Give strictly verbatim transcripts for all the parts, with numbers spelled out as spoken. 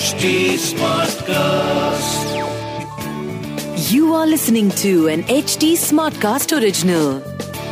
H T Smartcast. You are listening to an H T Smartcast original.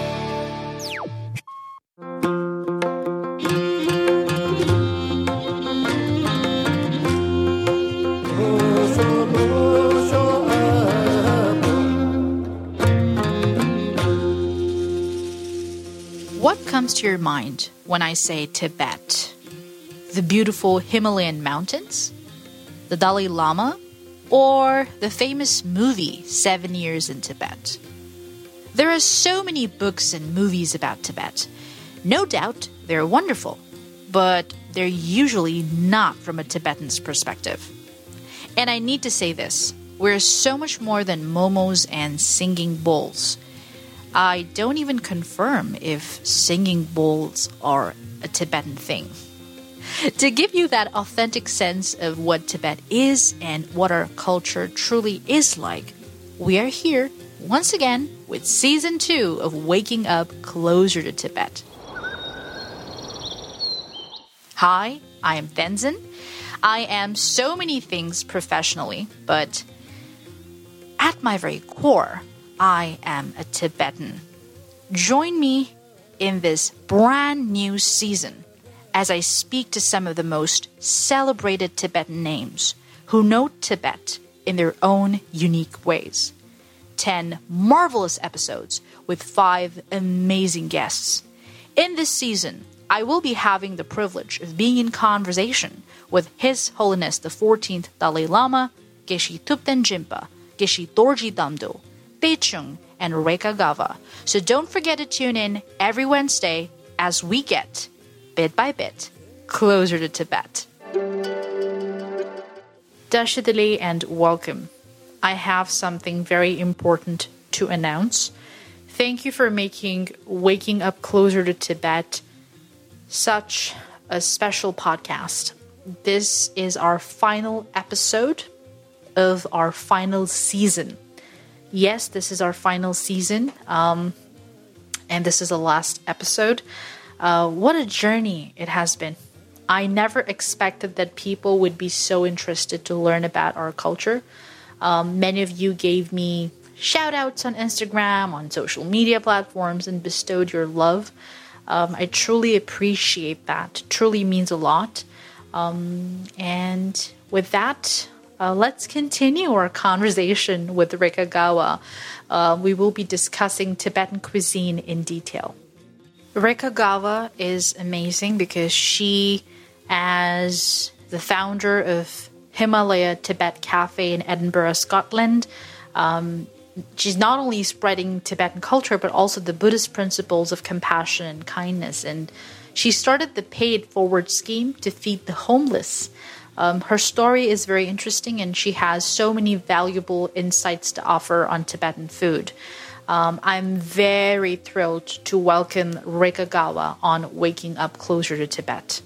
What comes to your mind when I say Tibet? The beautiful Himalayan mountains? The Dalai Lama? Or the famous movie Seven Years in Tibet? There are so many books and movies about Tibet. No doubt they're wonderful, but they're usually not from a Tibetan's perspective. And I need to say this, we're so much more than momos and singing bowls. I don't even confirm if singing bowls are a Tibetan thing. To give you that authentic sense of what Tibet is and what our culture truly is like, we are here once again with season two of Waking Up Closer to Tibet. Hi, I am Tenzin. I am so many things professionally, but at my very core, I am a Tibetan. Join me in this brand new season as I speak to some of the most celebrated Tibetan names who know Tibet in their own unique ways. Ten marvelous episodes with five amazing guests. In this season, I will be having the privilege of being in conversation with His Holiness the fourteenth Dalai Lama, Geshe Thupten Jinpa, Geshe Dorji Damdo, Taichung, and Rekha Gava. So don't forget to tune in every Wednesday as we get, bit by bit, closer to Tibet. Dashidali and welcome. I have something very important to announce. Thank you for making Waking Up Closer to Tibet such a special podcast. This is our final episode of our final season. Yes, this is our final season, um, and this is the last episode. Uh, what a journey it has been. I never expected that people would be so interested to learn about our culture. Um, many of you gave me shout outs on Instagram, on social media platforms, and bestowed your love. Um, I truly appreciate that. It truly means a lot. Um, and with that, Uh, let's continue our conversation with Rekha Gava. Uh, we will be discussing Tibetan cuisine in detail. Rekha Gava is amazing because she, as the founder of Himalaya Tibet Cafe in Edinburgh, Scotland, um, she's not only spreading Tibetan culture, but also the Buddhist principles of compassion and kindness. And she started the Pay It Forward scheme to feed the homeless. Um, her story is very interesting, and she has so many valuable insights to offer on Tibetan food. Um, I'm very thrilled to welcome Rekha Gava on Waking Up Closer to Tibet.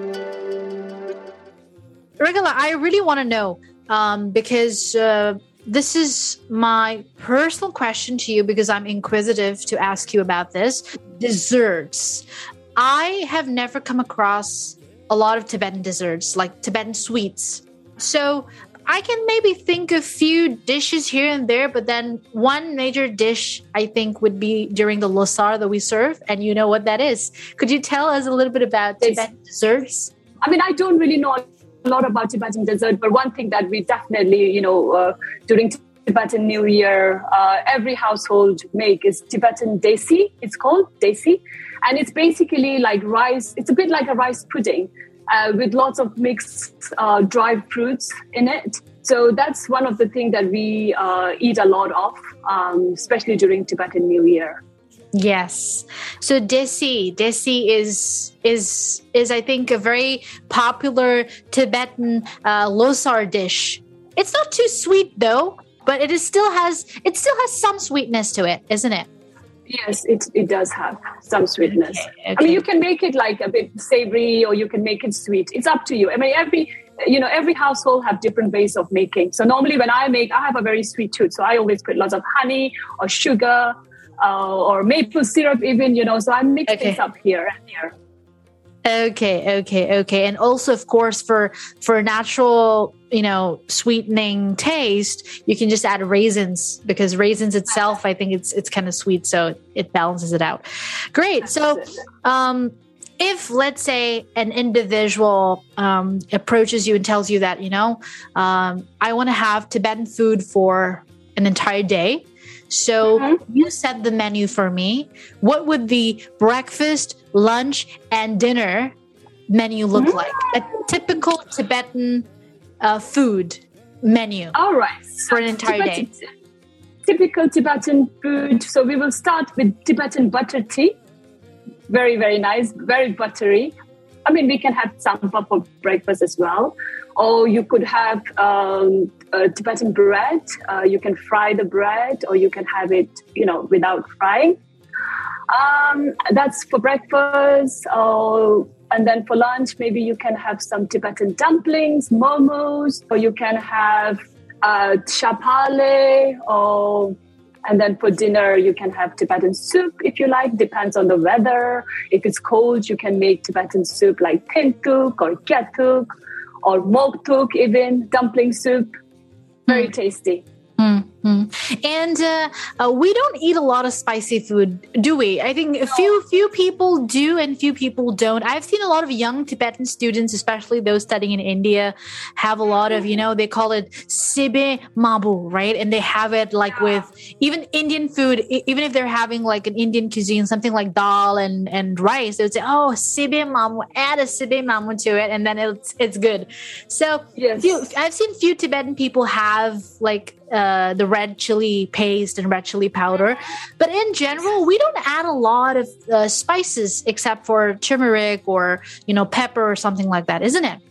Rekha, I really want to know, um, because uh, this is my personal question to you, because I'm inquisitive to ask you about this. Desserts. I have never come across a lot of Tibetan desserts, like Tibetan sweets. So I can maybe think of a few dishes here and there, but then one major dish I think would be during the Losar that we serve, and you know what that is. Could you tell us a little bit about Tibetan desserts? I mean, I don't really know a lot about Tibetan dessert, but one thing that we definitely, you know, uh, during Tibetan New Year, uh, every household make is Tibetan desi. It's called desi. And it's basically like rice. It's a bit like a rice pudding uh, with lots of mixed uh, dried fruits in it. So that's one of the things that we uh, eat a lot of, um, especially during Tibetan New Year. Yes. So desi, desi is is is I think a very popular Tibetan uh, losar dish. It's not too sweet though, but it is still has it still has some sweetness to it, isn't it? Yes, it it does have some sweetness. Okay, okay. I mean, you can make it like a bit savory, or you can make it sweet. It's up to you. I mean, every you know every household have different ways of making. So normally, when I make, I have a very sweet tooth, so I always put lots of honey or sugar uh, or maple syrup, even. You know, so I mix Okay. things up here and here. Okay, okay, okay. And also, of course, for for natural, you know, sweetening taste, you can just add raisins because raisins itself, I think it's it's kind of sweet, so it balances it out. Great. So, um, if let's say an individual um, approaches you and tells you that, you know, um, I want to have Tibetan food for an entire day. So mm-hmm. you set the menu for me. What would the breakfast, lunch, and dinner menu look mm-hmm. like? A typical Tibetan uh, food menu. All right. For an entire Tibetan, day. Typical Tibetan food. So we will start with Tibetan butter tea. Very, very nice. Very buttery. I mean, we can have tsampa for breakfast as well. Or you could have um, uh, Tibetan bread. Uh, you can fry the bread, or you can have it, you know, without frying. Um, that's for breakfast. Uh, and then for lunch, maybe you can have some Tibetan dumplings, momos, or you can have uh, chapale. Or and then for dinner, you can have Tibetan soup if you like. Depends on the weather. If it's cold, you can make Tibetan soup like tentuk or kyatuk. Or moktuk, even dumpling soup, very mm. tasty. Mm-hmm. And uh, uh, we don't eat a lot of spicy food, do we? I think a few few people do and few people don't. I've seen a lot of young Tibetan students, especially those studying in India, have a lot of, you know, they call it sibe mabu, right? And they have it like with even Indian food, even if they're having like an Indian cuisine, something like dal and, and rice, they would say, oh, sibe mamu, add a sibe mamu to it, and then it's it's good. So yes. few, I've seen few Tibetan people have like uh, the red chili paste and red chili powder. But in general, we don't add a lot of uh, spices except for turmeric or, you know, pepper or something like that, isn't it?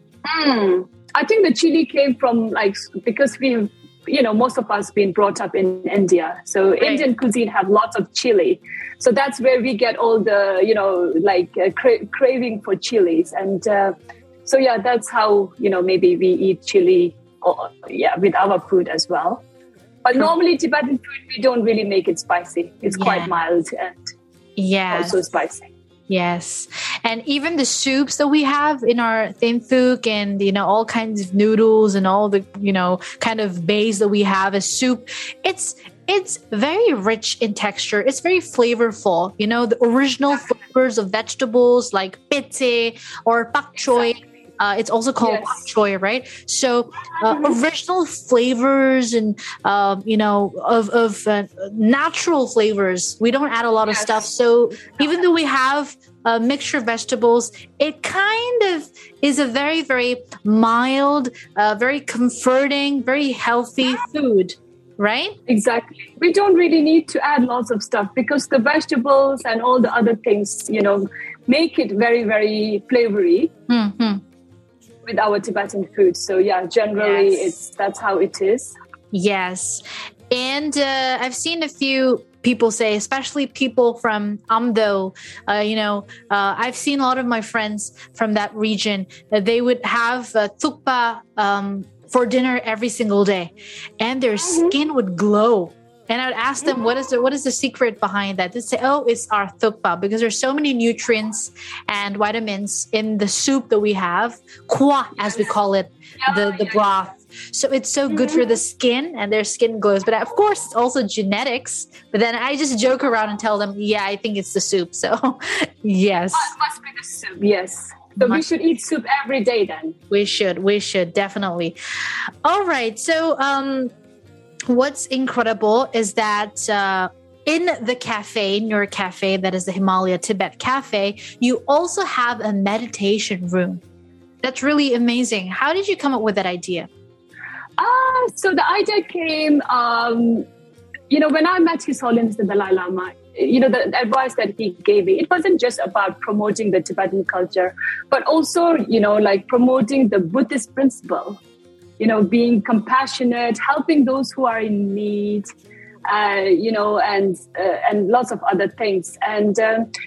Mm. I think the chili came from like, because we've, you know, most of us been brought up in India. So right. Indian cuisine have lots of chili. So that's where we get all the, you know, like uh, cra- craving for chilies. And uh, so, yeah, that's how, you know, maybe we eat chili or, yeah, with our food as well. But True. Normally Tibetan food, we don't really make it spicy. It's yeah. quite mild and yes. also spicy. Yes. And even the soups that we have in our tentuk and, you know, all kinds of noodles and all the, you know, kind of base that we have as soup, it's it's very rich in texture. It's very flavorful. You know, the original flavors of vegetables like pete or pak choy. Exactly. Uh, it's also called yes. pak choy, right? So uh, original flavors and, um, you know, of, of uh, natural flavors. We don't add a lot yes. of stuff. So even though we have a mixture of vegetables, it kind of is a very, very mild, uh, very comforting, very healthy food. Right? Exactly. We don't really need to add lots of stuff because the vegetables and all the other things, you know, make it very, very flavory. Mm-hmm. With our Tibetan food. So yeah, generally yes. it's that's how it is. Yes. And uh, I've seen a few people say, especially people from Amdo, uh, you know, uh, I've seen a lot of my friends from that region, uh, they would have uh, thukpa um, for dinner every single day and their mm-hmm. skin would glow. And I would ask them, what is the what is the secret behind that? They say, oh, it's our thukpa, because there's so many nutrients and vitamins in the soup that we have, kwa, as we call it, the, the broth. So it's so good for the skin and their skin glows. But of course, it's also genetics. But then I just joke around and tell them, yeah, I think it's the soup. So yes. Oh, it must be the soup, yes. So we should eat soup every day then. We should, we should, definitely. All right. So, um, what's incredible is that uh, in the cafe, in your cafe, that is the Himalaya Tibet Cafe, you also have a meditation room. That's really amazing. How did you come up with that idea? Uh, so the idea came, um, you know, when I met His Holiness the Dalai Lama, you know, the advice that he gave me, it wasn't just about promoting the Tibetan culture, but also, you know, like promoting the Buddhist principle. You know, being compassionate, helping those who are in need, uh, you know, and uh, and lots of other things. And um,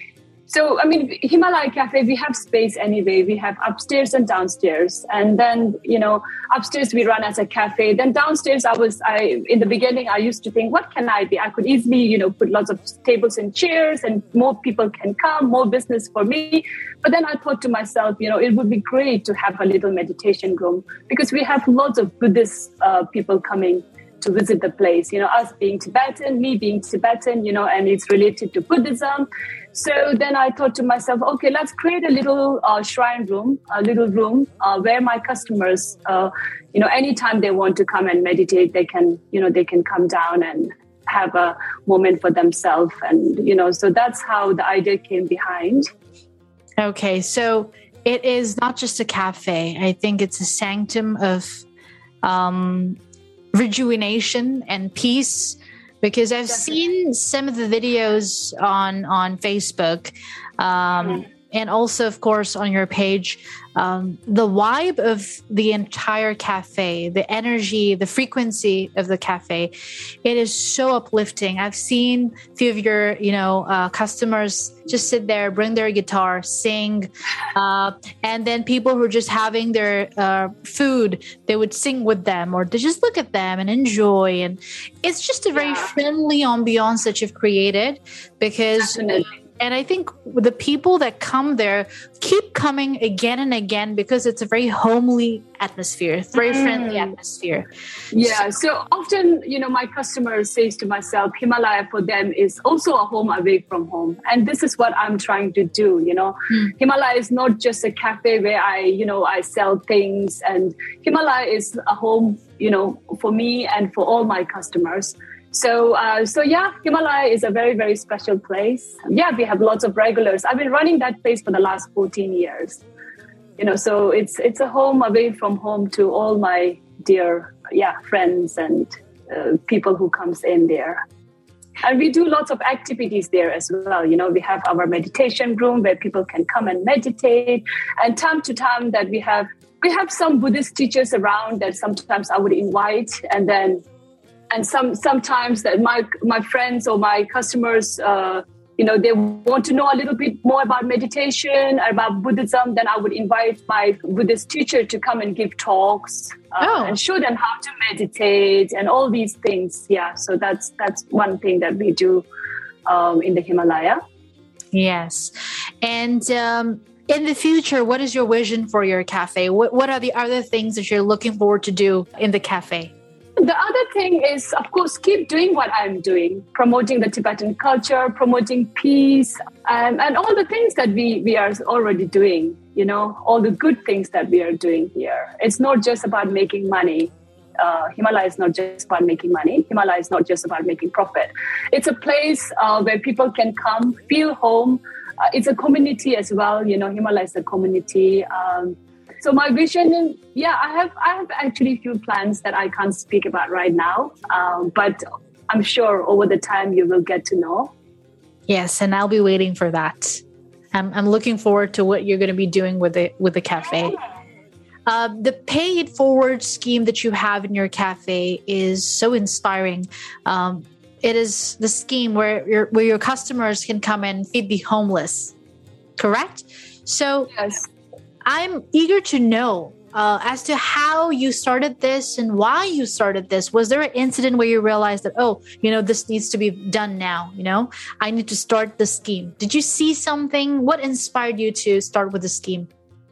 So, I mean, Himalaya Cafe, we have space anyway. We have upstairs and downstairs. And then, you know, upstairs we run as a cafe. Then downstairs, I was, I in the beginning, I used to think, what can I be? I could easily, you know, put lots of tables and chairs and more people can come, more business for me. But then I thought to myself, you know, it would be great to have a little meditation room because we have lots of Buddhist uh, people coming to visit the place, you know, us being Tibetan, me being Tibetan, you know, and it's related to Buddhism. So then I thought to myself, okay, let's create a little uh, shrine room, a little room uh, where my customers, uh, you know, anytime they want to come and meditate, they can, you know, they can come down and have a moment for themselves. And, you know, so that's how the idea came behind. Okay, so it is not just a cafe. I think it's a sanctum of um, rejuvenation and peace. Because I've Definitely. seen some of the videos on, on Facebook um, mm-hmm. and also, of course, on your page, um, the vibe of the entire cafe, the energy, the frequency of the cafe, it is so uplifting. I've seen a few of your, you know, uh, customers just sit there, bring their guitar, sing, uh, and then people who are just having their uh, food, they would sing with them or they just look at them and enjoy. And it's just a very yeah. friendly ambiance that you've created because... Definitely. And I think the people that come there keep coming again and again because it's a very homely atmosphere, it's a very mm. friendly atmosphere. Yeah. So, so often, you know, my customers say to myself, Himalaya for them is also a home away from home. And this is what I'm trying to do. You know, mm. Himalaya is not just a cafe where I, you know, I sell things, and Himalaya is a home, you know, for me and for all my customers. So, uh, so yeah, Himalaya is a very, very special place. Yeah, we have lots of regulars. I've been running that place for the last fourteen years. You know, so it's it's a home away from home to all my dear, yeah, friends and uh, people who comes in there. And we do lots of activities there as well. You know, we have our meditation room where people can come and meditate. And time to time that we have, we have some Buddhist teachers around that sometimes I would invite, and then And some sometimes that my my friends or my customers, uh, you know, they want to know a little bit more about meditation, about Buddhism. Then I would invite my Buddhist teacher to come and give talks uh, oh. and show them how to meditate and all these things. Yeah, so that's that's one thing that we do um, in the Himalaya. Yes, and. Um In the future, what is your vision for your cafe? What What are the other things that you're looking forward to do in the cafe? The other thing is, of course, keep doing what I'm doing, promoting the Tibetan culture, promoting peace, um, and all the things that we, we are already doing, you know, all the good things that we are doing here. It's not just about making money. Uh, Himalaya is not just about making money. Himalaya is not just about making profit. It's a place uh, where people can come, feel home. Uh, it's a community as well. You know, Himalaya is a community. Um, So my vision, is, yeah, I have I have actually a few plans that I can't speak about right now, um, but I'm sure over the time you will get to know. Yes, and I'll be waiting for that. I'm I'm looking forward to what you're going to be doing with the with the cafe. Uh, the pay it forward scheme that you have in your cafe is so inspiring. Um, it is the scheme where your where your customers can come and feed the homeless, correct? So. Yes. I'm eager to know uh, as to how you started this and why you started this. Was there an incident where you realized that, oh, you know, this needs to be done now, you know, I need to start the scheme? Did you see something? What inspired you to start with the scheme?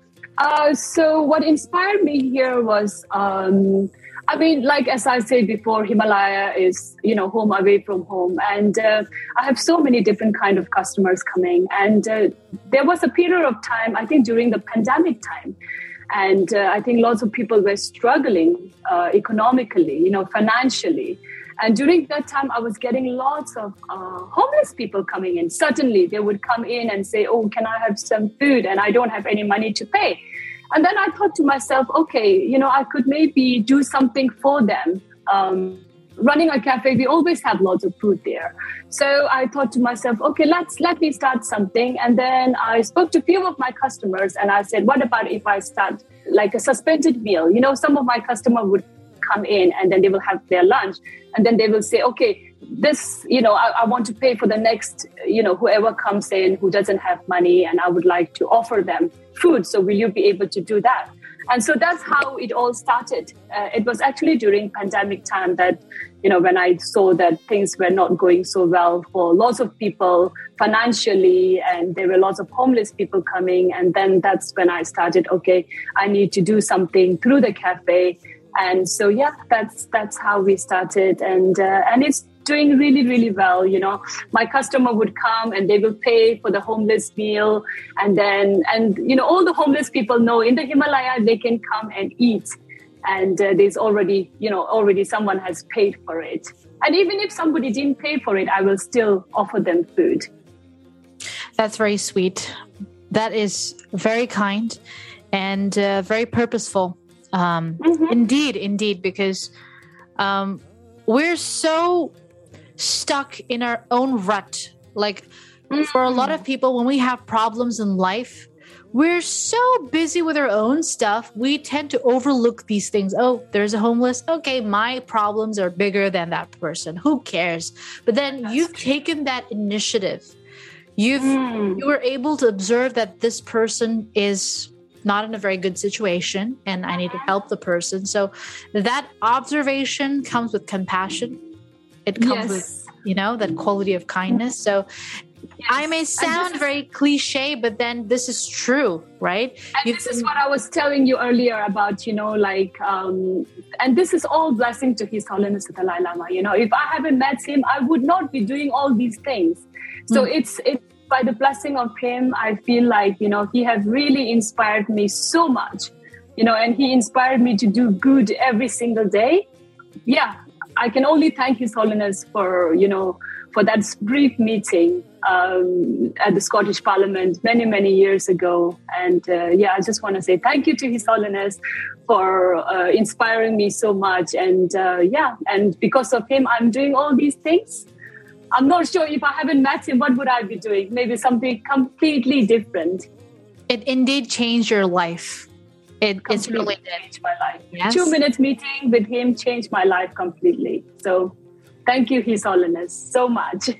Uh, so what inspired me here was, um, I mean, like, as I said before, Himalaya is, you know, home away from home. And uh, I have so many different kind of customers coming. And uh, there was a period of time, I think during the pandemic time. And uh, I think lots of people were struggling uh, economically, you know, financially. And during that time, I was getting lots of uh, homeless people coming in. Suddenly, they would come in and say, oh, can I have some food? And I don't have any money to pay. And then I thought to myself, okay, you know, I could maybe do something for them. Um, running a cafe, we always have lots of food there. So I thought to myself, okay, let's let me start something. And then I spoke to a few of my customers and I said, what about if I start like a suspended meal? You know, some of my customers would come in and then they will have their lunch. And then they will say, okay, this, you know, I, I want to pay for the next, you know, whoever comes in who doesn't have money, and I would like to offer them food. So will you be able to do that? And so that's how it all started. Uh, it was actually during pandemic time that, you know, when I saw that things were not going so well for lots of people financially, and there were lots of homeless people coming. And then that's when I started, okay, I need to do something through the cafe. And so, yeah, that's that's how we started. And uh, and it's doing really, really well. You know, my customer would come and they will pay for the homeless meal. And then, and, you know, all the homeless people know in the Himalaya, they can come and eat. And uh, there's already, you know, already someone has paid for it. And even if somebody didn't pay for it, I will still offer them food. That's very sweet. That is very kind and uh, very purposeful. Um, mm-hmm. Indeed, indeed, because um, we're so stuck in our own rut. Like mm-hmm. for a lot of people, when we have problems in life, we're so busy with our own stuff. We tend to overlook these things. Oh, there's a homeless. Okay, my problems are bigger than that person. Who cares? But then That's you've true. taken that initiative. You've mm. you were able to observe that this person is not in a very good situation and I need to help the person. So that observation comes with compassion. It comes yes. with, you know, that quality of kindness. So yes. I may sound just, very cliche, but then this is true, right? And You've this been, is what I was telling you earlier about, you know, like, um, and this is all blessing to His Holiness the Dalai Lama. You know, if I haven't met him, I would not be doing all these things. So mm. it's, it's by the blessing of him, I feel like, you know, he has really inspired me so much, you know, and he inspired me to do good every single day. Yeah, I can only thank His Holiness for, you know, for that brief meeting um, at the Scottish Parliament many, many years ago. And uh, yeah, I just want to say thank you to His Holiness for uh, inspiring me so much. And uh, yeah, and because of him, I'm doing all these things. I'm not sure if I haven't met him, what would I be doing? Maybe something completely different. It indeed changed your life. It, it's really changed my life. Yes. Two minutes meeting with him changed my life completely. So thank you, His Holiness, so much.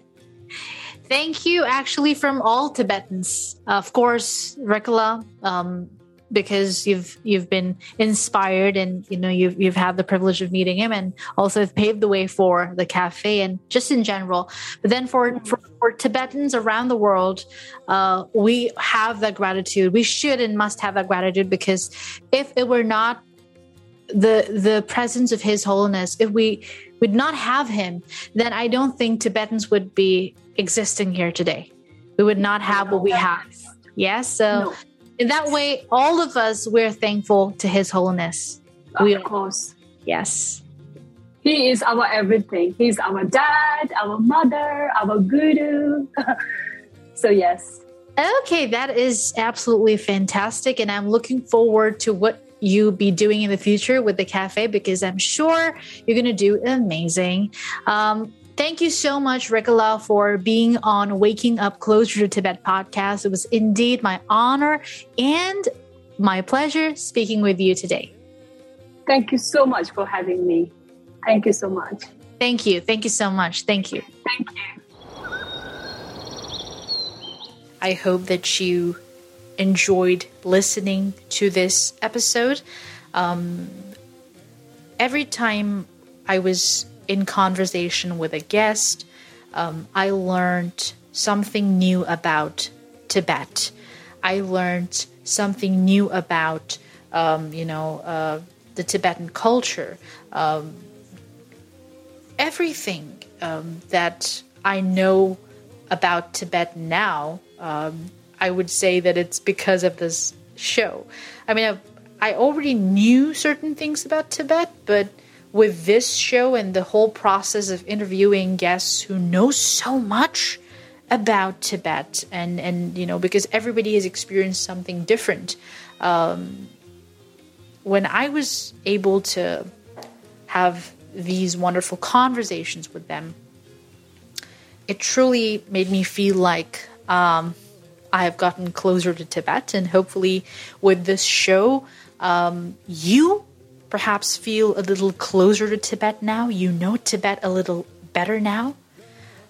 Thank you, actually, from all Tibetans. Of course, Rekala, um, because you've you've been inspired and, you know, you've you've had the privilege of meeting him and also have paved the way for the cafe and just in general. But then for, for, for Tibetans around the world, uh, we have that gratitude. We should and must have that gratitude, because if it were not the the presence of His Holiness, if we would not have him, then I don't think Tibetans would be existing here today. We would not have what we have. Yes. So no. In that way, all of us, we're thankful to His Holiness. Of we, course. Yes. He is our everything. He's our dad, our mother, our guru. So yes. Okay, that is absolutely fantastic. And I'm looking forward to what you be doing in the future with the cafe, because I'm sure you're going to do amazing. Um, Thank you so much, Rekala, for being on Waking Up Closer to Tibet podcast. It was indeed my honor and my pleasure speaking with you today. Thank you so much for having me. Thank you so much. Thank you. Thank you so much. Thank you. Thank you. I hope that you enjoyed listening to this episode. Um, every time I was in conversation with a guest, um, I learned something new about Tibet. I learned something new about, um, you know, uh, the Tibetan culture. Um, everything um, that I know about Tibet now, um, I would say that it's because of this show. I mean, I've, I already knew certain things about Tibet, but with this show and the whole process of interviewing guests who know so much about Tibet, and, and you know, because everybody has experienced something different. Um, when I was able to have these wonderful conversations with them, it truly made me feel like um, I have gotten closer to Tibet. And hopefully with this show, um, you perhaps feel a little closer to Tibet now. You know Tibet a little better now.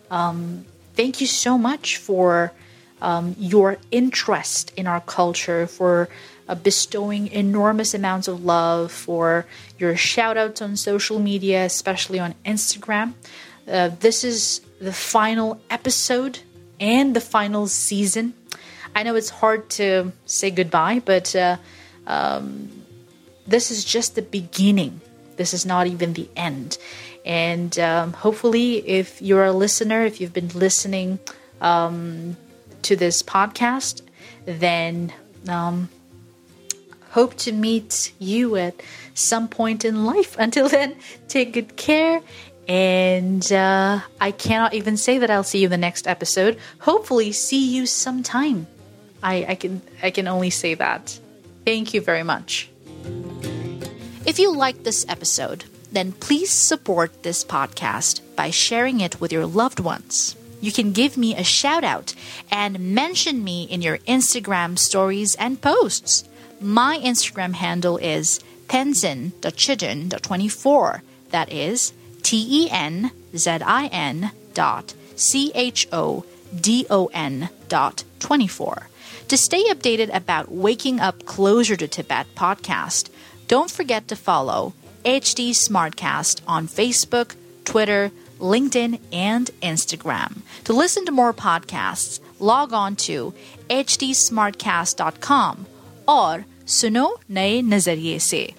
Um, thank you so much for um, your interest in our culture, for uh, bestowing enormous amounts of love, for your shout outs on social media, especially on Instagram. Uh, this is the final episode and the final season. I know it's hard to say goodbye, but uh, um, this is just the beginning. This is not even the end. And um, hopefully, if you're a listener, if you've been listening um, to this podcast, then um, hope to meet you at some point in life. Until then, take good care. And uh, I cannot even say that I'll see you in the next episode. Hopefully, see you sometime. I, I can I can only say that. Thank you very much. If you liked this episode, then please support this podcast by sharing it with your loved ones. You can give me a shout out and mention me in your Instagram stories and posts. My Instagram handle is tenzin dot chidin dot twenty-four. That is T E N Z I N dot C H O D O N dot twenty-four. To stay updated about Waking Up Closer to Tibet podcast, don't forget to follow H D Smartcast on Facebook, Twitter, LinkedIn, and Instagram. To listen to more podcasts, log on to h d smartcast dot com or सुनो नए नजरिए से.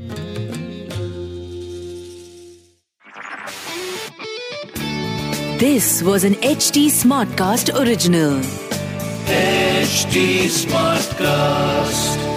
This was an H D Smartcast original. H D Smartcast.